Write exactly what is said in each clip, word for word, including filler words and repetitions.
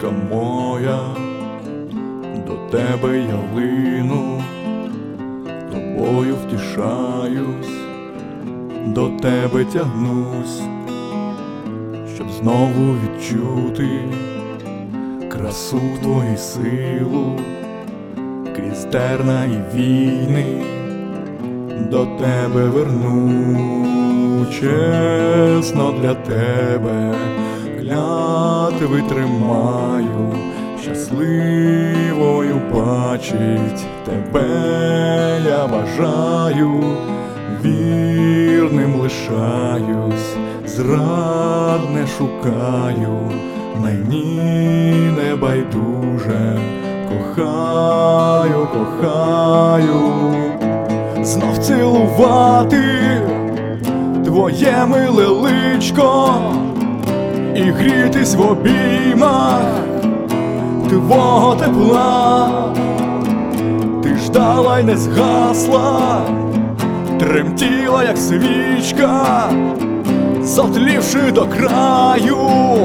леличка моя, до тебе я лину, тобою втішаюсь, до тебе тягнусь, щоб знову відчути красу твою силу, крізь терна і війни до тебе верну. Чесно для тебе клятви тримаю, щасливою бачить тебе я бажаю, вірним лишаюсь, зрад не шукаю, мені не байдуже, кохаю, кохаю, знов цілувати твоє миле личко і грітись в обіймах твого тепла. Ти ждала й не згасла, тремтіла, як свічка, зотлівши до краю,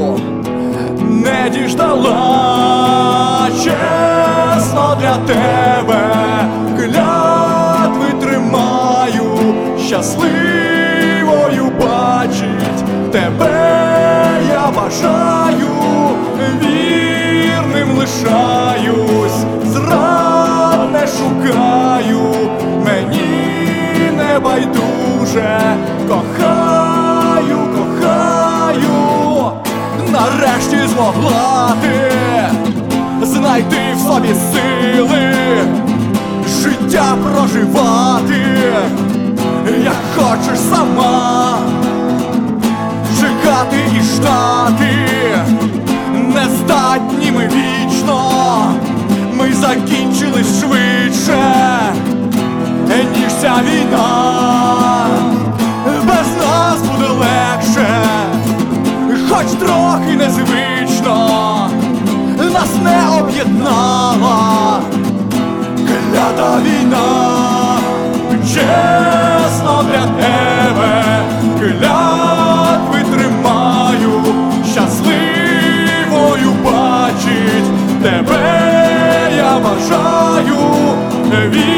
не діждала. Чесно для тебе клятви тримаю, щасливою бачить тебе я бажаю, вірним лишаюсь, зрад не шукаю, мені не байдуже, кохаю, кохаю. Нарешті змогла ти знайти в собі сили, життя проживати, як хочеш сама, чекати і ждати, не здатні ми вічно, ми закінчились швидше, ніж ця війна. Без нас буде легше, хоч трохи незвично, нас не об'єднала клята війна. Чесно для тебе клятви тримаю, щасливою бачить тебе я бажаю,